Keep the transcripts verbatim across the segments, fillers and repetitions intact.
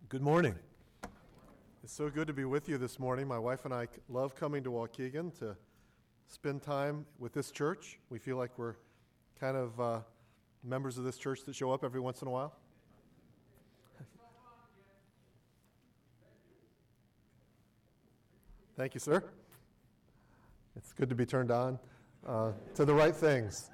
Good morning. It's so good to be with you this morning. My wife and I love coming to Waukegan to spend time with this church. We feel like we're kind of uh, members of this church that show up every once in a while. Thank you, sir. It's good to be turned on uh, to the right things.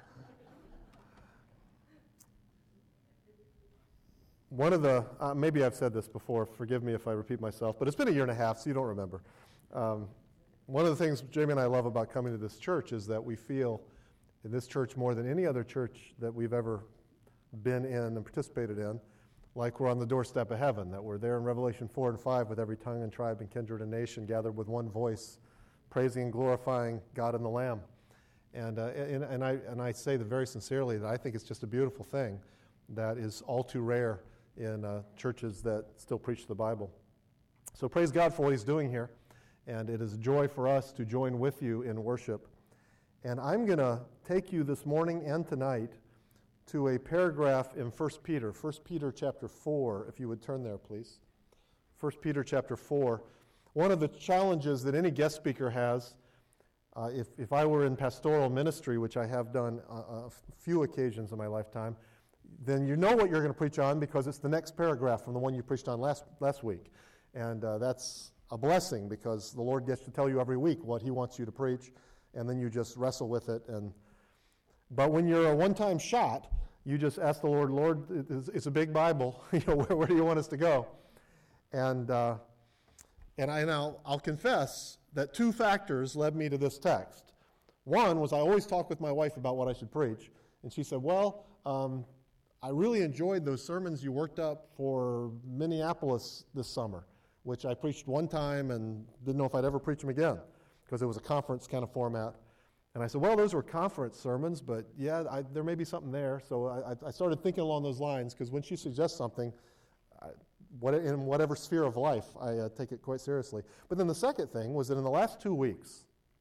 One of the, uh, maybe I've said this before, forgive me if I repeat myself, but it's been a year and a half, so you don't remember. Um, one of the things Jamie and I love about coming to this church is that we feel in this church more than any other church that we've ever been in and participated in, like we're on the doorstep of heaven, that we're there in Revelation four and five with every tongue and tribe and kindred and nation gathered with one voice, praising and glorifying God and the Lamb. And, uh, and, and, I, and I say that very sincerely that I think it's just a beautiful thing that is all too rare in uh, churches that still preach the Bible. So praise God for what he's doing here, and it is a joy for us to join with you in worship. And I'm going to take you this morning and tonight to a paragraph in First Peter, First Peter chapter four, if you would turn there, please. First Peter chapter four. One of the challenges that any guest speaker has, uh, if, if I were in pastoral ministry, which I have done uh, a few occasions in my lifetime, then you know what you're going to preach on because it's the next paragraph from the one you preached on last last week. And uh, that's a blessing because the Lord gets to tell you every week what he wants you to preach, and then you just wrestle with it. And But when you're a one-time shot, you just ask the Lord, Lord, it's, it's a big Bible. you know, where, where do you want us to go? And uh, and I now I'll confess that two factors led me to this text. One was I always talk with my wife about what I should preach, and she said, well, um, I really enjoyed those sermons you worked up for Minneapolis this summer, which I preached one time and didn't know if I'd ever preach them again because it was a conference kind of format. And I said, well, those were conference sermons, but yeah, I, there may be something there. So I, I started thinking along those lines because when she suggests something, I, what, in whatever sphere of life, I uh, take it quite seriously. But then the second thing was that in the last two weeks,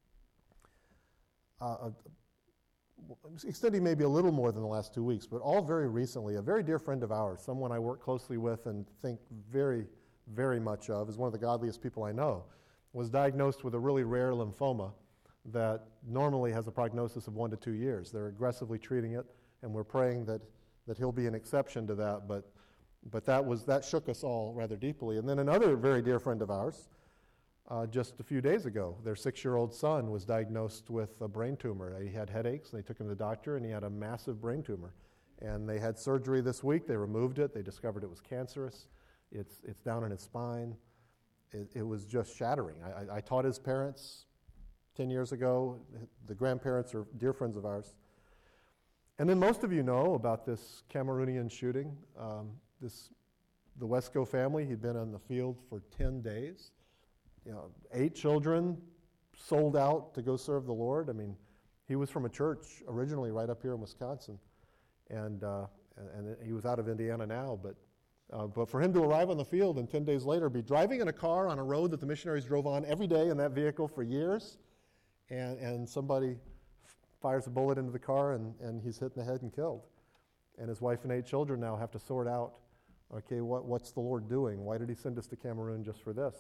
uh, extending maybe a little more than the last two weeks, but all very recently, a very dear friend of ours, someone I work closely with and think very, very much of, is one of the godliest people I know, was diagnosed with a really rare lymphoma that normally has a prognosis of one to two years. They're aggressively treating it, and we're praying that, that he'll be an exception to that, but but that was that shook us all rather deeply. And then another very dear friend of ours, Uh, just a few days ago, their six-year-old son was diagnosed with a brain tumor. He had headaches, and they took him to the doctor, and he had a massive brain tumor. And they had surgery this week. They removed it. They discovered it was cancerous. It's it's down in his spine. It, it was just shattering. I, I, I taught his parents ten years ago. The grandparents are dear friends of ours. And then most of you know about this Cameroonian shooting. Um, this the Wesco family, he'd been on the field for ten days. You know, eight children sold out to go serve the Lord. I mean, he was from a church originally right up here in Wisconsin, and uh, and, and he was out of Indiana now. But uh, but for him to arrive on the field and ten days later be driving in a car on a road that the missionaries drove on every day in that vehicle for years, and and somebody f- fires a bullet into the car and, and he's hit in the head and killed, and his wife and eight children now have to sort out, okay, what what's the Lord doing? Why did he send us to Cameroon just for this?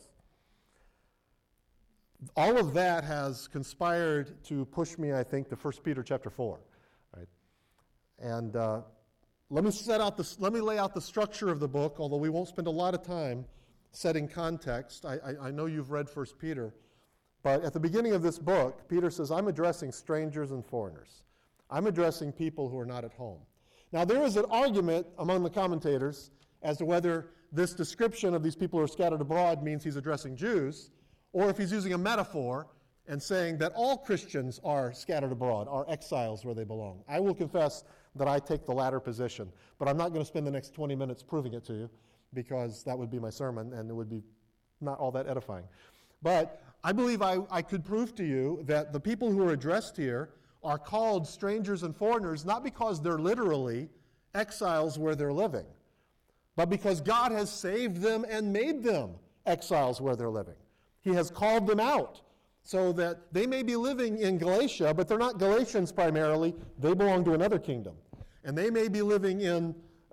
All of that has conspired to push me, I think, to First Peter chapter four. Right? And uh, let me set out the, let me lay out the structure of the book, although we won't spend a lot of time setting context. I, I, I know you've read First Peter, but at the beginning of this book, Peter says, I'm addressing strangers and foreigners. I'm addressing people who are not at home. Now, there is an argument among the commentators as to whether this description of these people who are scattered abroad means he's addressing Jews, or if he's using a metaphor and saying that all Christians are scattered abroad, are exiles where they belong. I will confess that I take the latter position, but I'm not going to spend the next twenty minutes proving it to you because that would be my sermon and it would be not all that edifying. But I believe I, I could prove to you that the people who are addressed here are called strangers and foreigners not because they're literally exiles where they're living, but because God has saved them and made them exiles where they're living. He has called them out so that they may be living in Galatia, but they're not Galatians primarily. They belong to another kingdom. And they may be living in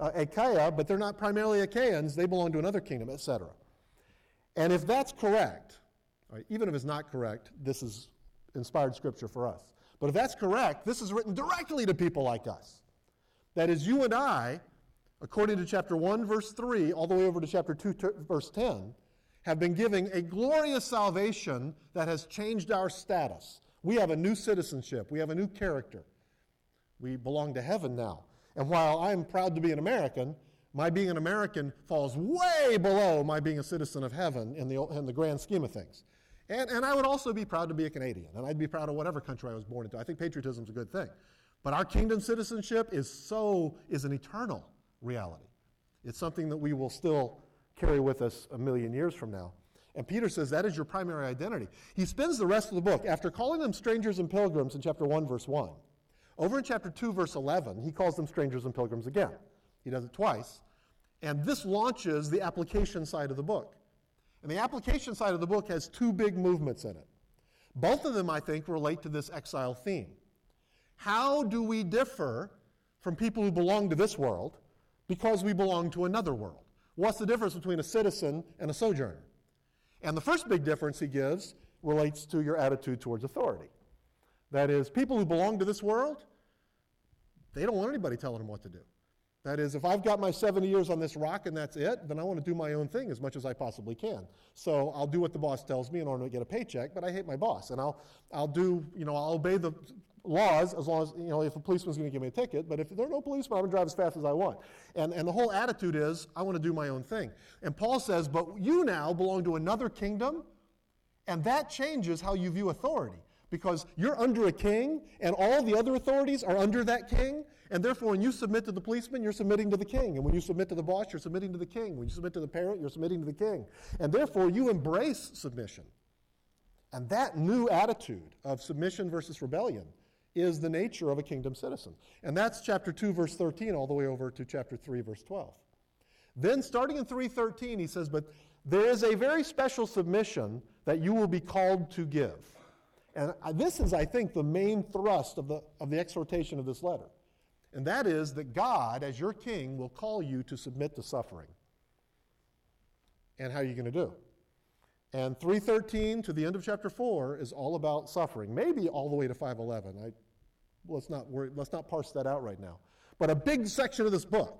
uh, Achaia, but they're not primarily Achaeans. They belong to another kingdom, et cetera. And if that's correct, all right, even if it's not correct, this is inspired scripture for us. But if that's correct, this is written directly to people like us. That is, you and I, according to chapter one, verse three, all the way over to chapter two, verse ten, have been given a glorious salvation that has changed our status. We have a new citizenship. We have a new character. We belong to heaven now. And while I'm proud to be an American, my being an American falls way below my being a citizen of heaven in the, in the grand scheme of things. And, and I would also be proud to be a Canadian, and I'd be proud of whatever country I was born into. I think patriotism is a good thing. But our kingdom citizenship is so, is an eternal reality. It's something that we will still carry with us a million years from now. And Peter says that is your primary identity. He spends the rest of the book, after calling them strangers and pilgrims in chapter one, verse one, over in chapter two, verse eleven, he calls them strangers and pilgrims again. He does it twice. And this launches the application side of the book. And the application side of the book has two big movements in it. Both of them, I think, relate to this exile theme. How do we differ from people who belong to this world because we belong to another world? What's the difference between a citizen and a sojourner? And the first big difference he gives relates to your attitude towards authority. That is, people who belong to this world, they don't want anybody telling them what to do. That is, if I've got my seventy years on this rock and that's it, then I want to do my own thing as much as I possibly can. So I'll do what the boss tells me in order to get a paycheck, but I hate my boss. And I'll I'll do, you know, I'll obey the laws as long as, you know, if a policeman's going to give me a ticket, but if there are no policemen, I'm going to drive as fast as I want. And, and the whole attitude is, I want to do my own thing. And Paul says, but you now belong to another kingdom, and that changes how you view authority. Because you're under a king, and all the other authorities are under that king, and therefore when you submit to the policeman, you're submitting to the king. And when you submit to the boss, you're submitting to the king. When you submit to the parent, you're submitting to the king. And therefore you embrace submission. And that new attitude of submission versus rebellion is the nature of a kingdom citizen. And that's chapter two, verse thirteen, all the way over to chapter three, verse twelve. Then starting in three thirteen, he says, but there is a very special submission that you will be called to give. And this is, I think, the main thrust of the, of the exhortation of this letter. And that is that God, as your king, will call you to submit to suffering. And how are you going to do? And three thirteen to the end of chapter four is all about suffering, maybe all the way to five eleven. I, let's not worry, let's not parse that out right now. But a big section of this book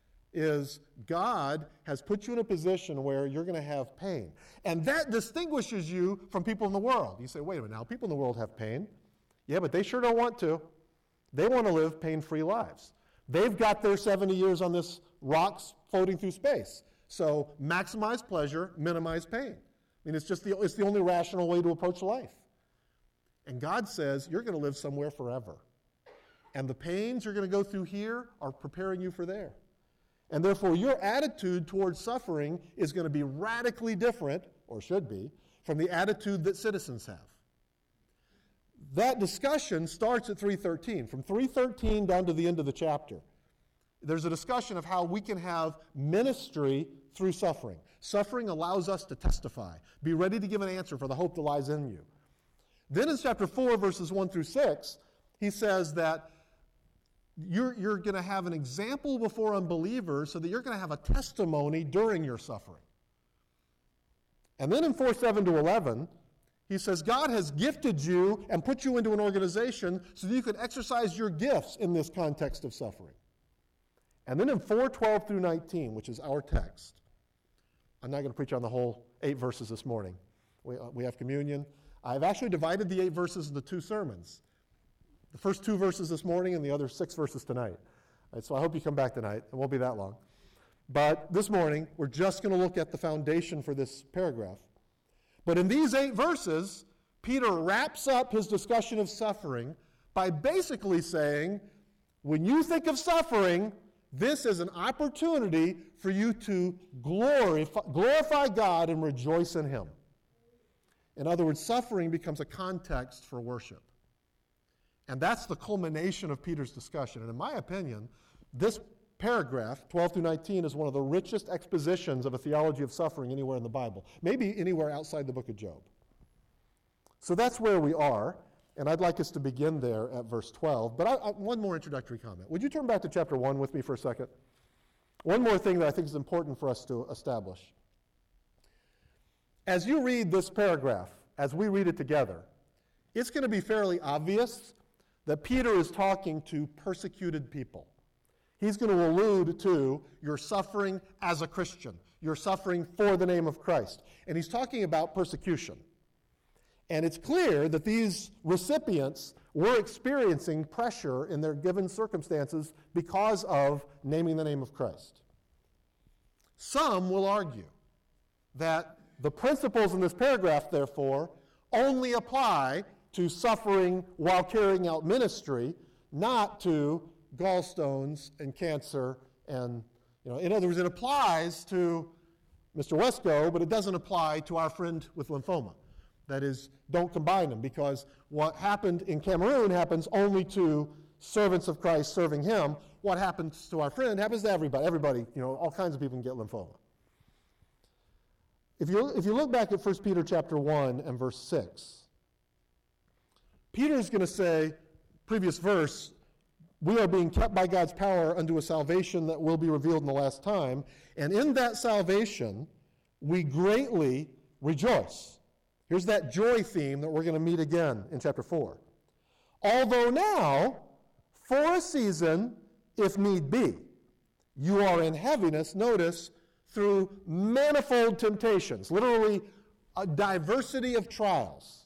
is God has put you in a position where you're going to have pain. And that distinguishes you from people in the world. You say, wait a minute, now people in the world have pain. Yeah, but they sure don't want to. They want to live pain-free lives. They've got their seventy years on this rocks floating through space. So maximize pleasure, minimize pain. I mean, it's just the, it's the only rational way to approach life. And God says, you're going to live somewhere forever. And the pains you're going to go through here are preparing you for there. And therefore, your attitude towards suffering is going to be radically different, or should be, from the attitude that citizens have. That discussion starts at three thirteen. From three thirteen down to the end of the chapter, there's a discussion of how we can have ministry through suffering. Suffering allows us to testify. Be ready to give an answer for the hope that lies in you. Then in chapter four, verses one through six, he says that You're, you're going to have an example before unbelievers so that you're going to have a testimony during your suffering. And then in four seven to eleven, he says God has gifted you and put you into an organization so that you can exercise your gifts in this context of suffering. And then in four twelve through nineteen, which is our text, I'm not going to preach on the whole eight verses this morning. We, uh, we have communion. I've actually divided the eight verses into two sermons. The first two verses this morning and the other six verses tonight. Right, so I hope you come back tonight. It won't be that long. But this morning, we're just going to look at the foundation for this paragraph. But in these eight verses, Peter wraps up his discussion of suffering by basically saying, when you think of suffering, this is an opportunity for you to glorify, glorify God and rejoice in Him. In other words, suffering becomes a context for worship. And that's the culmination of Peter's discussion. And in my opinion, this paragraph, twelve through nineteen, is one of the richest expositions of a theology of suffering anywhere in the Bible, maybe anywhere outside the book of Job. So that's where we are, and I'd like us to begin there at verse twelve. But I, I, one more introductory comment. Would you turn back to chapter one with me for a second? One more thing that I think is important for us to establish. As you read this paragraph, as we read it together, it's going to be fairly obvious that Peter is talking to persecuted people. He's going to allude to your suffering as a Christian, your suffering for the name of Christ. And he's talking about persecution. And it's clear that these recipients were experiencing pressure in their given circumstances because of naming the name of Christ. Some will argue that the principles in this paragraph, therefore, only apply to suffering while carrying out ministry, not to gallstones and cancer and, you know, in other words, it applies to Mister Wesco, but it doesn't apply to our friend with lymphoma. That is, don't combine them, because what happened in Cameroon happens only to servants of Christ serving him. What happens to our friend happens to everybody. Everybody, you know, all kinds of people can get lymphoma. If you, if you look back at First Peter chapter one and verse six, Peter's going to say, previous verse, we are being kept by God's power unto a salvation that will be revealed in the last time. And in that salvation, we greatly rejoice. Here's that joy theme that we're going to meet again in chapter four. Although now, for a season, if need be, you are in heaviness, notice, through manifold temptations, literally a diversity of trials,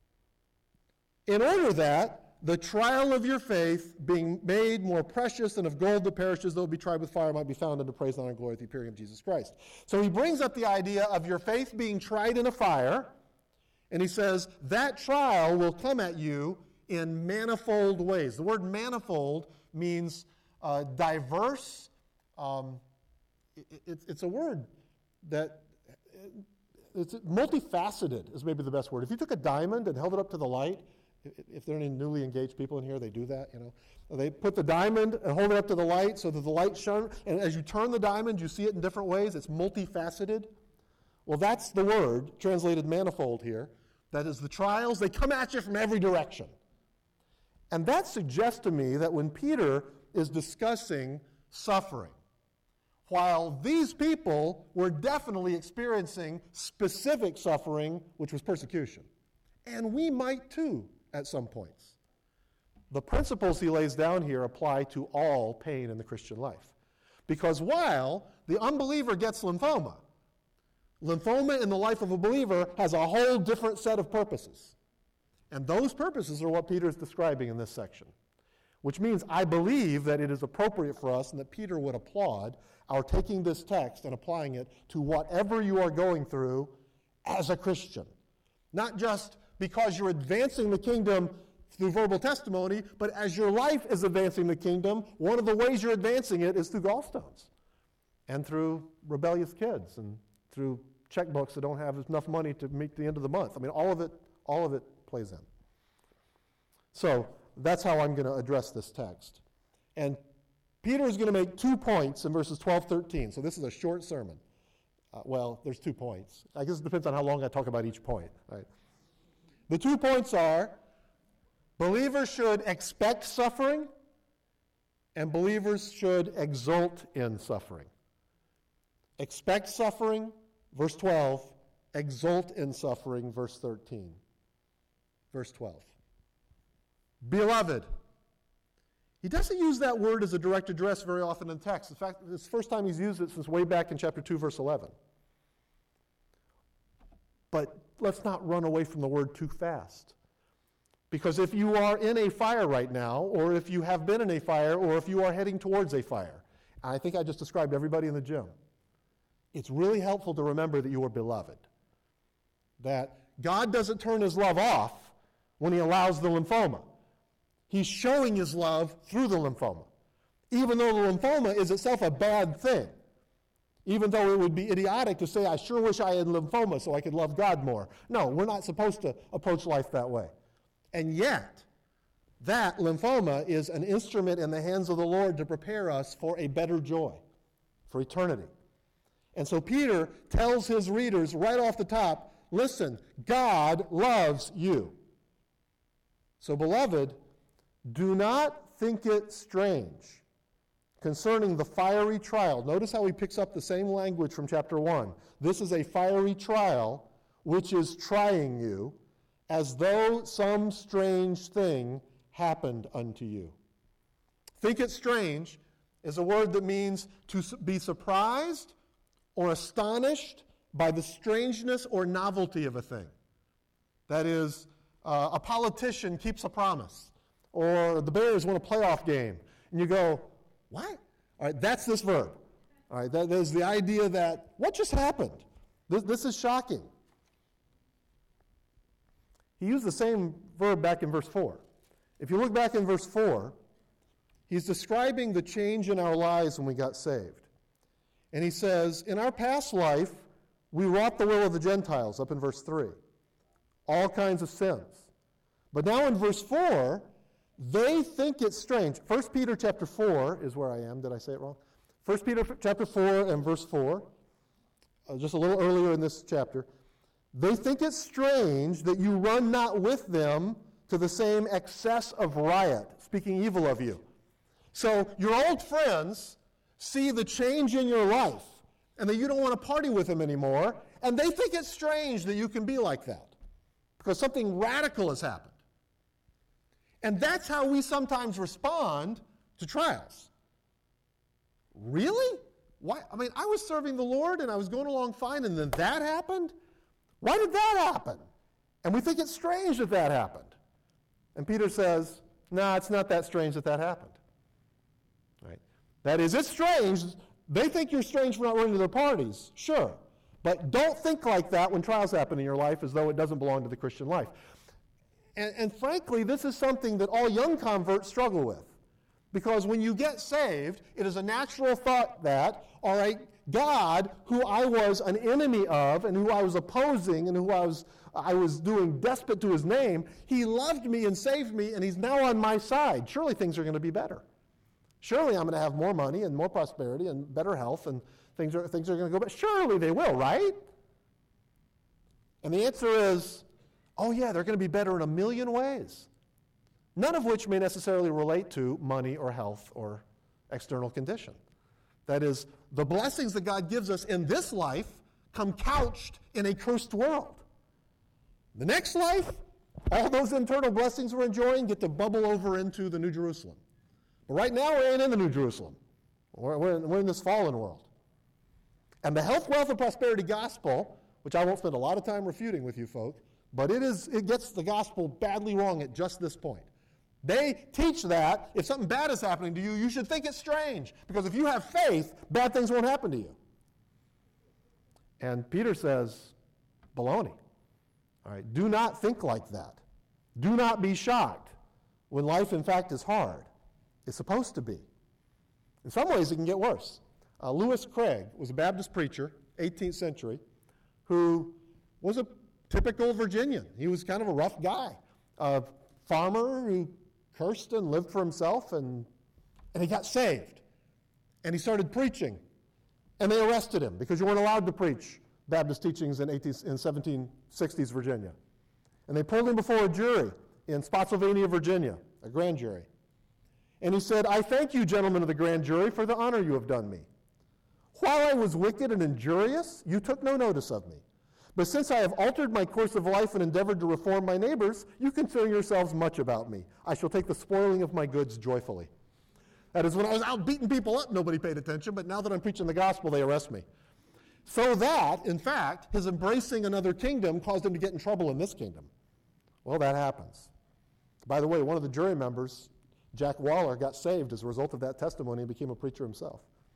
in order that the trial of your faith, being made more precious than of gold that perishes, though it be tried with fire, might be found unto praise, honor, and glory at the appearing of Jesus Christ. So he brings up the idea of your faith being tried in a fire, and he says that trial will come at you in manifold ways. The word manifold means uh, diverse. Um, it, it, it's a word that, it's multifaceted is maybe the best word. If you took a diamond and held it up to the light, if there are any newly engaged people in here, they do that, you know. They put the diamond and hold it up to the light so that the light shone, and as you turn the diamond, you see it in different ways. It's multifaceted. Well, that's the word, translated manifold here. That is, the trials, they come at you from every direction. And that suggests to me that when Peter is discussing suffering, while these people were definitely experiencing specific suffering, which was persecution, and we might too at some points, the principles he lays down here apply to all pain in the Christian life. Because while the unbeliever gets lymphoma, lymphoma in the life of a believer has a whole different set of purposes. And those purposes are what Peter is describing in this section. Which means I believe that it is appropriate for us and that Peter would applaud our taking this text and applying it to whatever you are going through as a Christian. Not just because you're advancing the kingdom through verbal testimony, but as your life is advancing the kingdom, one of the ways you're advancing it is through gallstones and through rebellious kids and through checkbooks that don't have enough money to meet the end of the month. I mean, all of it, all of it plays in. So that's how I'm going to address this text. And Peter is going to make two points in verses twelve, thirteen. So this is a short sermon. Uh, well, there's two points. I guess it depends on how long I talk about each point. Right? The two points are, believers should expect suffering, and believers should exult in suffering. Expect suffering, verse twelve. Exult in suffering, verse thirteen. Verse twelve. Beloved. He doesn't use that word as a direct address very often in text. In fact, it's the first time he's used it since way back in chapter two, verse eleven. But let's not run away from the word too fast. Because if you are in a fire right now, or if you have been in a fire, or if you are heading towards a fire, and I think I just described everybody in the gym, it's really helpful to remember that you are beloved. That God doesn't turn his love off when he allows the lymphoma. He's showing his love through the lymphoma. Even though the lymphoma is itself a bad thing. Even though it would be idiotic to say, I sure wish I had lymphoma so I could love God more. No, we're not supposed to approach life that way. And yet, that lymphoma is an instrument in the hands of the Lord to prepare us for a better joy, for eternity. And so Peter tells his readers right off the top, listen, God loves you. So beloved, do not think it strange concerning the fiery trial. Notice how he picks up the same language from chapter one. This is a fiery trial which is trying you, as though some strange thing happened unto you. Think it strange is a word that means to be surprised or astonished by the strangeness or novelty of a thing. That is, uh, a politician keeps a promise, or the Bears win a playoff game, and you go, what? All right, that's this verb. All right, that is the idea that, what just happened? This, this is shocking. He used the same verb back in verse four. If you look back in verse four, he's describing the change in our lives when we got saved. And he says, in our past life, we wrought the will of the Gentiles, up in verse three. All kinds of sins. But now in verse four, they think it's strange. First Peter chapter four is where I am. Did I say it wrong? First Peter chapter four and verse four, uh, just a little earlier in this chapter. They think it's strange that you run not with them to the same excess of riot, speaking evil of you. So your old friends see the change in your life and that you don't want to party with them anymore, and they think it's strange that you can be like that because something radical has happened. And that's how we sometimes respond to trials. Really? Why? I mean, I was serving the Lord and I was going along fine, and then that happened? Why did that happen? And we think it's strange that that happened. And Peter says, no, nah, it's not that strange that that happened. Right? That is, it's strange. They think you're strange for not running to their parties. Sure. But don't think like that when trials happen in your life as though it doesn't belong to the Christian life. And, and frankly, this is something that all young converts struggle with. Because when you get saved, it is a natural thought that, all right, God, who I was an enemy of and who I was opposing and who I was, I was doing despot to his name, he loved me and saved me, and he's now on my side. Surely things are going to be better. Surely I'm going to have more money and more prosperity and better health, and things are, things are going to go better. Surely they will, right? And the answer is, oh yeah, they're going to be better in a million ways, none of which may necessarily relate to money or health or external condition. That is, the blessings that God gives us in this life come couched in a cursed world. The next life, all those internal blessings we're enjoying get to bubble over into the New Jerusalem. But right now, we ain't in the New Jerusalem. We're, we're, in, we're in this fallen world. And the health, wealth, and prosperity gospel, which I won't spend a lot of time refuting with you folk, but it is it gets the gospel badly wrong at just this point. They teach that if something bad is happening to you, you should think it's strange. Because if you have faith, bad things won't happen to you. And Peter says, baloney. All right, do not think like that. Do not be shocked when life, in fact, is hard. It's supposed to be. In some ways, it can get worse. Uh, Lewis Craig was a Baptist preacher, eighteenth century, who was a typical Virginian. He was kind of a rough guy, a farmer who cursed and lived for himself, and, and he got saved. And he started preaching. And they arrested him because you weren't allowed to preach Baptist teachings in, eighteen, in seventeen sixties Virginia. And they pulled him before a jury in Spotsylvania, Virginia, a grand jury. And he said, I thank you, gentlemen of the grand jury, for the honor you have done me. While I was wicked and injurious, you took no notice of me. But since I have altered my course of life and endeavored to reform my neighbors, you concern yourselves much about me. I shall take the spoiling of my goods joyfully. That is, when I was out beating people up, nobody paid attention, but now that I'm preaching the gospel, they arrest me. So that, in fact, his embracing another kingdom caused him to get in trouble in this kingdom. Well, that happens. By the way, one of the jury members, Jack Waller, got saved as a result of that testimony and became a preacher himself.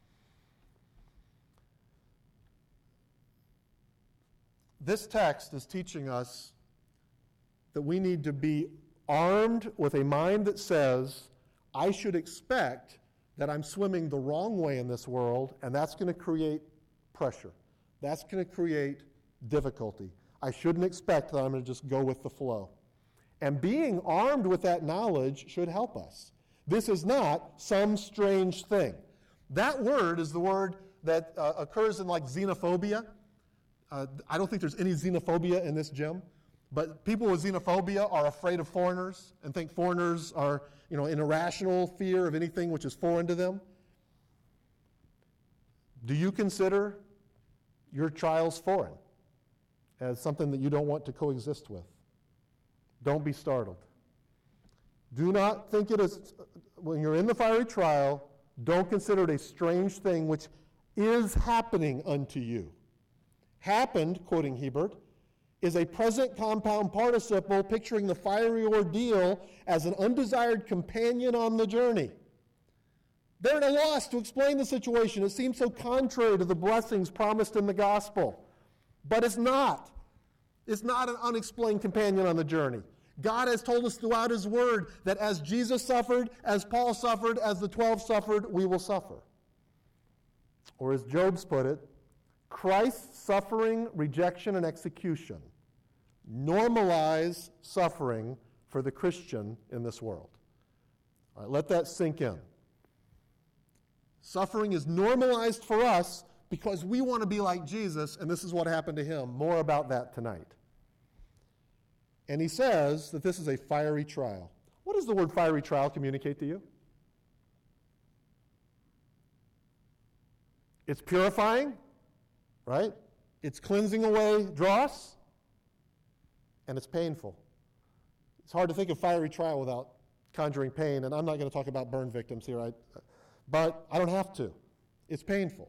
This text is teaching us that we need to be armed with a mind that says, I should expect that I'm swimming the wrong way in this world, and that's going to create pressure. That's going to create difficulty. I shouldn't expect that I'm going to just go with the flow. And being armed with that knowledge should help us. This is not some strange thing. That word is the word that uh, occurs in like xenophobia. Uh, I don't think there's any xenophobia in this gym, but people with xenophobia are afraid of foreigners and think foreigners are, you know, an irrational fear of anything which is foreign to them. Do you consider your trials foreign as something that you don't want to coexist with? Don't be startled. Do not think it is, when you're in the fiery trial, don't consider it a strange thing which is happening unto you. Happened, quoting Hebert, is a present compound participle picturing the fiery ordeal as an undesired companion on the journey. They're at a loss to explain the situation. It seems so contrary to the blessings promised in the gospel. But it's not. It's not an unexplained companion on the journey. God has told us throughout his word that as Jesus suffered, as Paul suffered, as the twelve suffered, we will suffer. Or as Job's put it, Christ's suffering, rejection, and execution normalize suffering for the Christian in this world. All right, let that sink in. Suffering is normalized for us because we want to be like Jesus, and this is what happened to him. More about that tonight. And he says that this is a fiery trial. What does the word fiery trial communicate to you? It's purifying, right? It's cleansing away dross, and it's painful. It's hard to think of fiery trial without conjuring pain, and I'm not going to talk about burn victims here, I, but I don't have to. It's painful.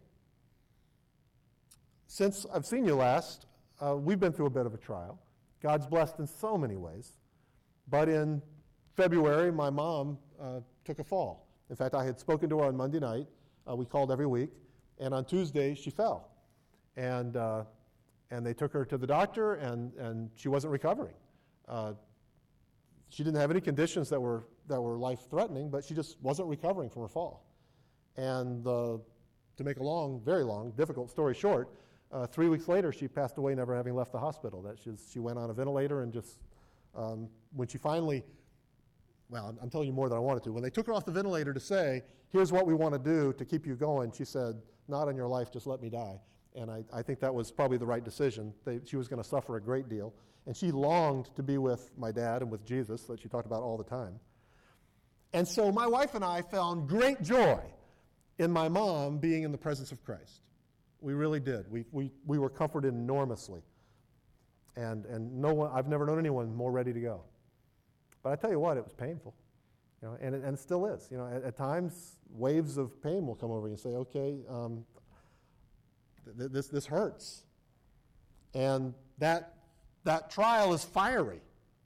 Since I've seen you last, uh, we've been through a bit of a trial. God's blessed in so many ways. But in February, my mom uh, took a fall. In fact, I had spoken to her on Monday night. Uh, we called every week. And on Tuesday, she fell. And uh, and they took her to the doctor, and, and she wasn't recovering. Uh, she didn't have any conditions that were that were life-threatening, but she just wasn't recovering from her fall. And uh, to make a long, very long, difficult story short, uh, three weeks later, she passed away never having left the hospital. That she's, she went on a ventilator and just, um, when she finally, well, I'm telling you more than I wanted to. When they took her off the ventilator to say, here's what we want to do to keep you going, she said, not on your life, just let me die. And I, I think that was probably the right decision. They, she was going to suffer a great deal. And she longed to be with my dad and with Jesus, that she talked about all the time. And so my wife and I found great joy in my mom being in the presence of Christ. We really did. We we we were comforted enormously. And and no one, I've never known anyone more ready to go. But I tell you what, it was painful. You know, and it, and it still is. You know, at, at times, waves of pain will come over you and say, okay, um, th- this this hurts. And that that trial is fiery.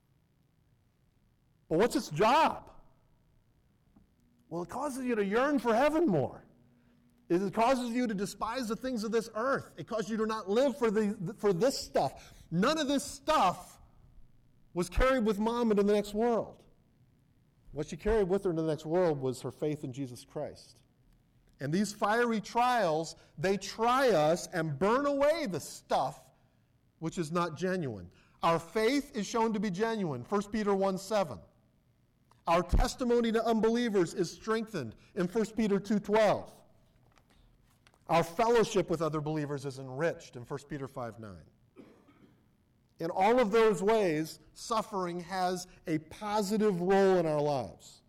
But what's its job? Well, it causes you to yearn for heaven more. It causes you to despise the things of this earth. It causes you to not live for the for this stuff. None of this stuff was carried with Mom into the next world. What she carried with her into the next world was her faith in Jesus Christ. And these fiery trials, they try us and burn away the stuff which is not genuine. Our faith is shown to be genuine, First Peter one seven. Our testimony to unbelievers is strengthened in First Peter two twelve. Our fellowship with other believers is enriched in First Peter five nine. In all of those ways, suffering has a positive role in our lives.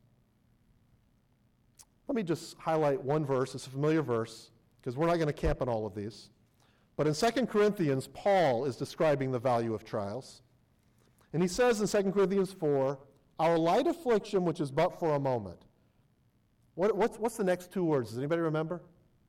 Let me just highlight one verse. It's a familiar verse, because we're not going to camp on all of these. But in Second Corinthians, Paul is describing the value of trials. And he says in Second Corinthians four, our light affliction, which is but for a moment. What, what's, what's the next two words? Does anybody remember?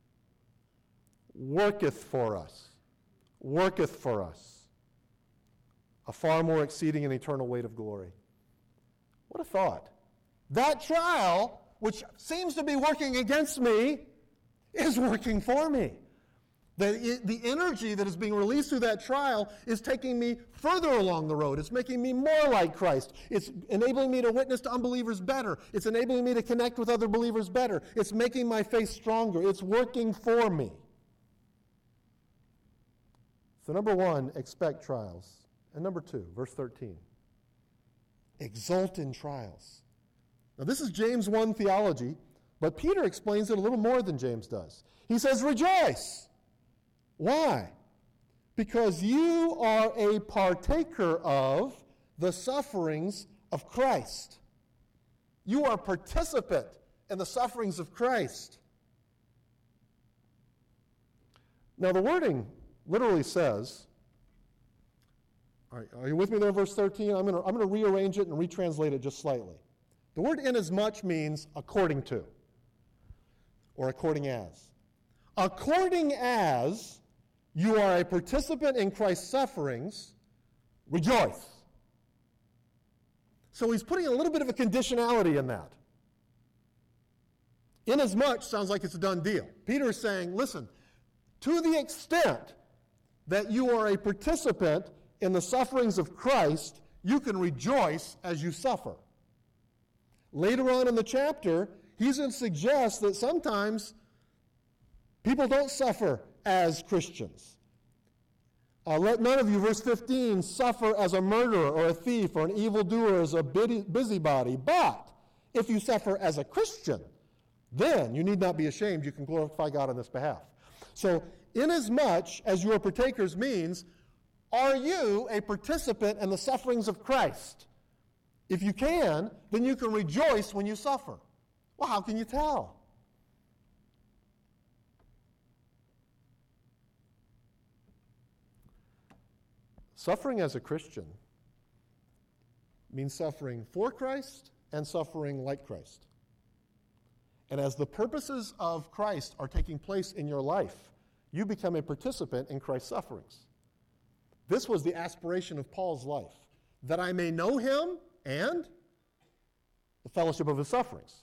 Worketh for us. Worketh for us. A far more exceeding and eternal weight of glory. What a thought. That trial, which seems to be working against me, is working for me. The, the energy that is being released through that trial is taking me further along the road. It's making me more like Christ. It's enabling me to witness to unbelievers better. It's enabling me to connect with other believers better. It's making my faith stronger. It's working for me. So number one, expect trials. And number two, verse thirteen, exult in trials. Now this is James one theology, but Peter explains it a little more than James does. He says, rejoice. Why? Because you are a partaker of the sufferings of Christ. You are a participant in the sufferings of Christ. Now, the wording literally says, all right, are you with me there, verse thirteen? I'm going to I'm going to rearrange it and retranslate it just slightly. The word inasmuch means according to, or according as. According as you are a participant in Christ's sufferings, rejoice. So he's putting a little bit of a conditionality in that. Inasmuch sounds like it's a done deal. Peter is saying, listen, to the extent that you are a participant in the sufferings of Christ, you can rejoice as you suffer. Later on in the chapter, he's going to suggest that sometimes people don't suffer as Christians. Uh, let none of you, verse fifteen, suffer as a murderer or a thief or an evildoer as a busybody. But if you suffer as a Christian, then you need not be ashamed. You can glorify God on this behalf. So, inasmuch as you are partakers means, are you a participant in the sufferings of Christ? If you can, then you can rejoice when you suffer. Well, how can you tell? Suffering as a Christian means suffering for Christ and suffering like Christ. And as the purposes of Christ are taking place in your life, you become a participant in Christ's sufferings. This was the aspiration of Paul's life, that I may know him and the fellowship of his sufferings.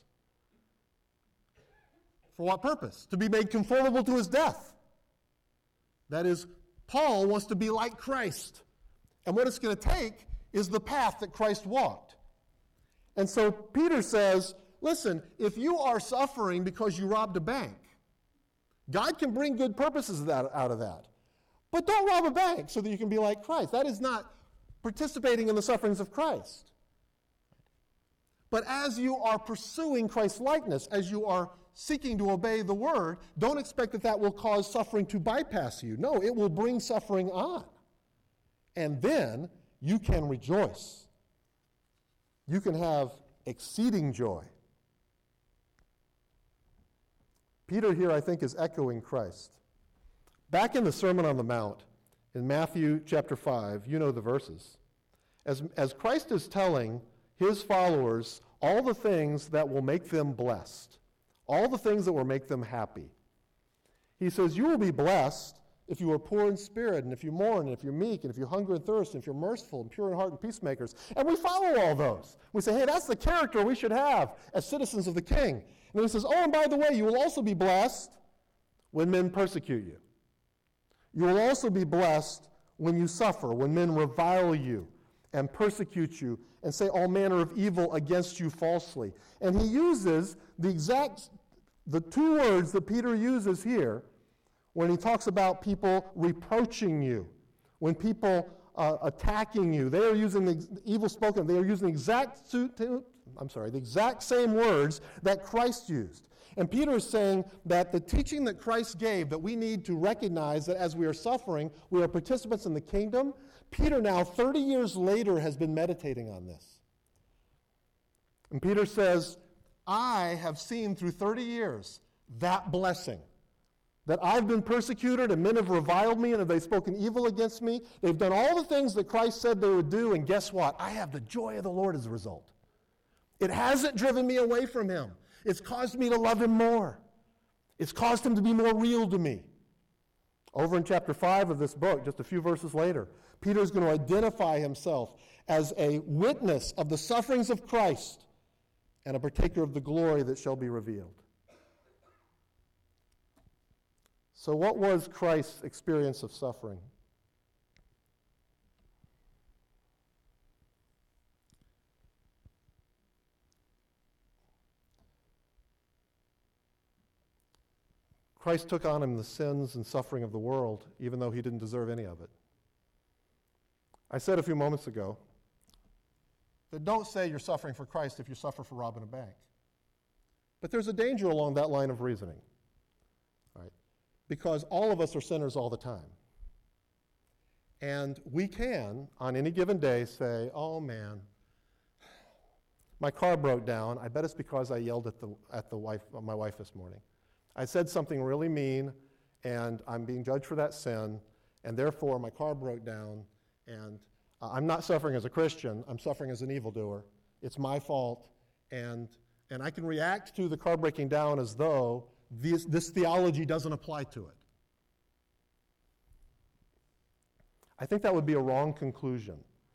For what purpose? To be made conformable to his death. That is, Paul wants to be like Christ. And what it's going to take is the path that Christ walked. And so Peter says, listen, if you are suffering because you robbed a bank, God can bring good purposes out of that. But don't rob a bank so that you can be like Christ. That is not participating in the sufferings of Christ. But as you are pursuing Christ's likeness, as you are seeking to obey the word, don't expect that that will cause suffering to bypass you. No, it will bring suffering on. And then you can rejoice. You can have exceeding joy. Peter here, I think, is echoing Christ. Back in the Sermon on the Mount, in Matthew chapter five, you know the verses. As, as Christ is telling his followers all the things that will make them blessed, all the things that will make them happy. He says, you will be blessed if you are poor in spirit, and if you mourn, and if you're meek, and if you hunger and thirst, and if you're merciful and pure in heart and peacemakers. And we follow all those. We say, hey, that's the character we should have as citizens of the King. And then he says, oh, and by the way, you will also be blessed when men persecute you. You will also be blessed when you suffer, when men revile you and persecute you and say all manner of evil against you falsely. And he uses the exact, the two words that Peter uses here when he talks about people reproaching you, when people uh, attacking you. They are using the evil spoken. They are using the exact, I'm sorry, the exact same words that Christ used. And Peter is saying that the teaching that Christ gave, that we need to recognize that as we are suffering, we are participants in the kingdom. Peter now, thirty years later, has been meditating on this. And Peter says, I have seen through thirty years that blessing. That I've been persecuted and men have reviled me and they've spoken evil against me. They've done all the things that Christ said they would do, and guess what? I have the joy of the Lord as a result. It hasn't driven me away from him. It's caused me to love him more. It's caused him to be more real to me. Over in chapter five of this book, just a few verses later, Peter is going to identify himself as a witness of the sufferings of Christ and a partaker of the glory that shall be revealed. So what was Christ's experience of suffering? Christ took on him the sins and suffering of the world, even though he didn't deserve any of it. I said a few moments ago that don't say you're suffering for Christ if you suffer for robbing a bank. But there's a danger along that line of reasoning, right? Because all of us are sinners all the time. And we can, on any given day, say, oh man, my car broke down. I bet it's because I yelled at the at the wife, my wife this morning. I said something really mean, and I'm being judged for that sin, and therefore my car broke down, and uh, I'm not suffering as a Christian, I'm suffering as an evildoer. It's my fault, and and I can react to the car breaking down as though this, this theology doesn't apply to it. I think that would be a wrong conclusion.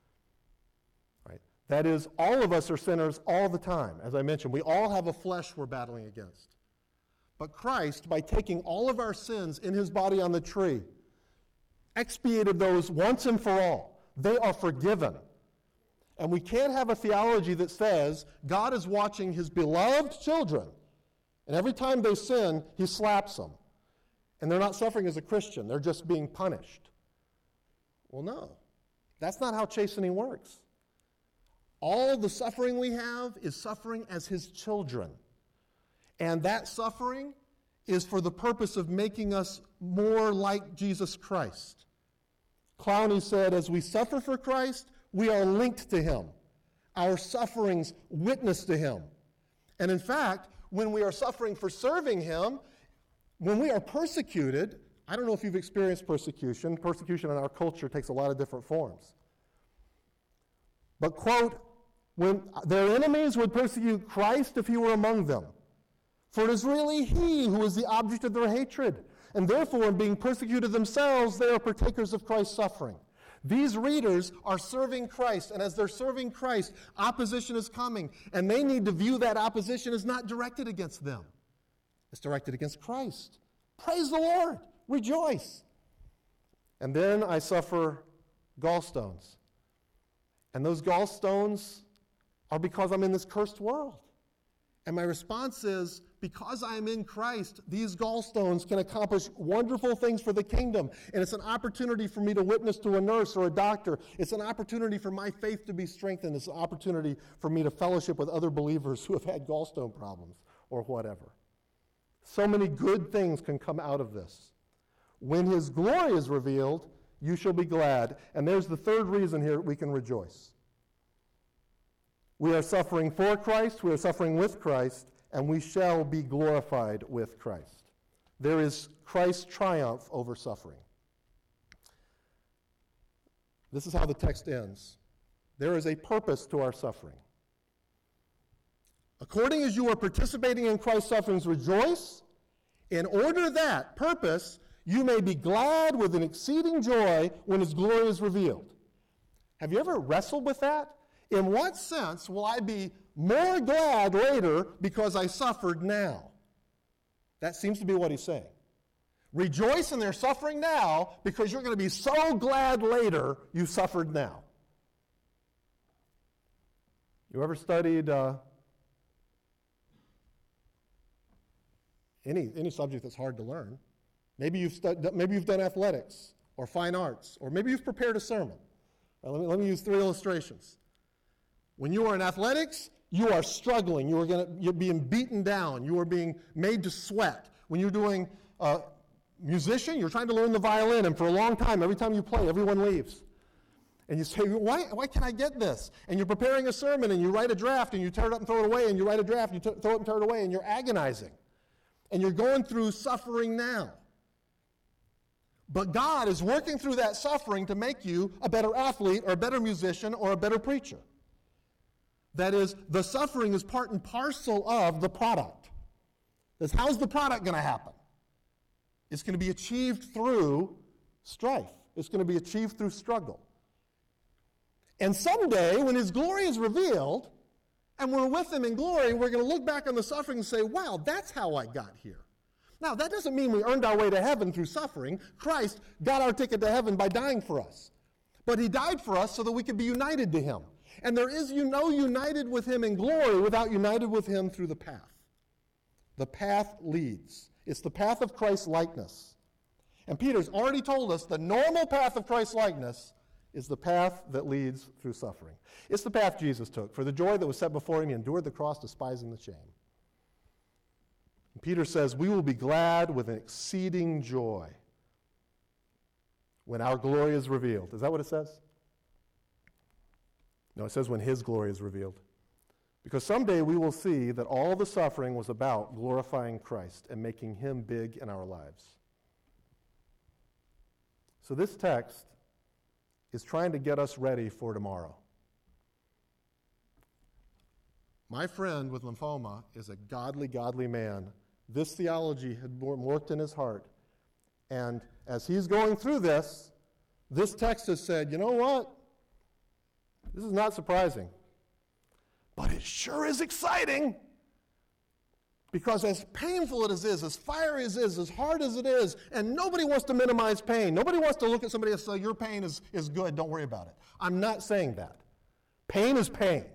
Right? That is, all of us are sinners all the time. As I mentioned, we all have a flesh we're battling against. But Christ, by taking all of our sins in his body on the tree, expiated those once and for all. They are forgiven. And we can't have a theology that says God is watching his beloved children, and every time they sin, he slaps them. And they're not suffering as a Christian. They're just being punished. Well, no. That's not how chastening works. All the suffering we have is suffering as his children. And that suffering is for the purpose of making us more like Jesus Christ. Clowney said, as we suffer for Christ, we are linked to him. Our sufferings witness to him. And in fact, when we are suffering for serving him, when we are persecuted, I don't know if you've experienced persecution. Persecution in our culture takes a lot of different forms. But, quote, when their enemies would persecute Christ if he were among them. For it is really he who is the object of their hatred. And therefore, in being persecuted themselves, they are partakers of Christ's suffering. These readers are serving Christ, and as they're serving Christ, opposition is coming, and they need to view that opposition as not directed against them. It's directed against Christ. Praise the Lord. Rejoice. And then I suffer gallstones. And those gallstones are because I'm in this cursed world. And my response is, because I am in Christ, these gallstones can accomplish wonderful things for the kingdom. And it's an opportunity for me to witness to a nurse or a doctor. It's an opportunity for my faith to be strengthened. It's an opportunity for me to fellowship with other believers who have had gallstone problems or whatever. So many good things can come out of this. When his glory is revealed, you shall be glad. And there's the third reason here we can rejoice. We are suffering for Christ, we are suffering with Christ, and we shall be glorified with Christ. There is Christ's triumph over suffering. This is how the text ends. There is a purpose to our suffering. According as you are participating in Christ's sufferings, rejoice, in order that purpose you may be glad with an exceeding joy when his glory is revealed. Have you ever wrestled with that? In what sense will I be more glad later because I suffered now? That seems to be what he's saying. Rejoice in their suffering now because you're going to be so glad later you suffered now. You ever studied uh, any, any subject that's hard to learn? Maybe you've, stud- maybe you've done athletics or fine arts, or maybe you've prepared a sermon. Now, let me, let me use three illustrations. When you are in athletics, you are struggling. You are gonna, you're being beaten down. You are being made to sweat. When you're doing uh, musician, you're trying to learn the violin, and for a long time, every time you play, everyone leaves. And you say, why, why can't I get this? And you're preparing a sermon, and you write a draft, and you tear it up and throw it away, and you write a draft, and you t- throw it and tear it away, and you're agonizing. And you're going through suffering now. But God is working through that suffering to make you a better athlete, or a better musician, or a better preacher. That is, the suffering is part and parcel of the product. That's how's the product going to happen? It's going to be achieved through strife. It's going to be achieved through struggle. And someday, when his glory is revealed, and we're with him in glory, we're going to look back on the suffering and say, wow, that's how I got here. Now, that doesn't mean we earned our way to heaven through suffering. Christ got our ticket to heaven by dying for us. But he died for us so that we could be united to him. And there is you no united with him in glory without united with him through the path. The path leads. It's the path of Christ's likeness. And Peter's already told us the normal path of Christ's likeness is the path that leads through suffering. It's the path Jesus took. For the joy that was set before him, he endured the cross, despising the shame. And Peter says, we will be glad with an exceeding joy when our glory is revealed. Is that what it says? No, it says when his glory is revealed. Because someday we will see that all the suffering was about glorifying Christ and making him big in our lives. So this text is trying to get us ready for tomorrow. My friend with lymphoma is a godly, godly man. This theology had worked in his heart. And as he's going through this, this text has said, you know what? This is not surprising. But it sure is exciting. Because as painful as it is, as fiery as it is, as hard as it is, and nobody wants to minimize pain. Nobody wants to look at somebody and say, your pain is, is good, don't worry about it. I'm not saying that. Pain is pain.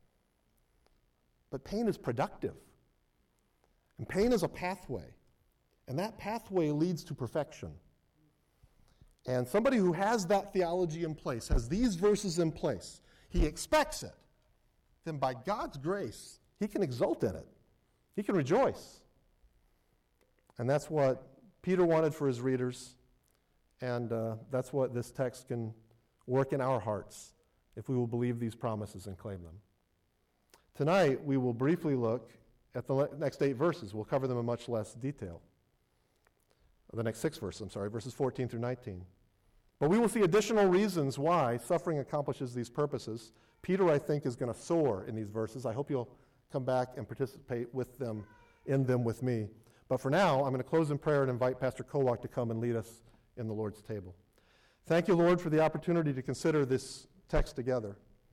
But pain is productive. And pain is a pathway. And that pathway leads to perfection. And somebody who has that theology in place, has these verses in place, he expects it, then by God's grace, he can exult in it. He can rejoice. And that's what Peter wanted for his readers, and uh, that's what this text can work in our hearts if we will believe these promises and claim them. Tonight, we will briefly look at the le- next eight verses. We'll cover them in much less detail. The next six verses, I'm sorry, verses fourteen through nineteen. But we will see additional reasons why suffering accomplishes these purposes. Peter, I think, is going to soar in these verses. I hope you'll come back and participate with them, in them with me. But for now, I'm going to close in prayer and invite Pastor Kowak to come and lead us in the Lord's table. Thank you, Lord, for the opportunity to consider this text together.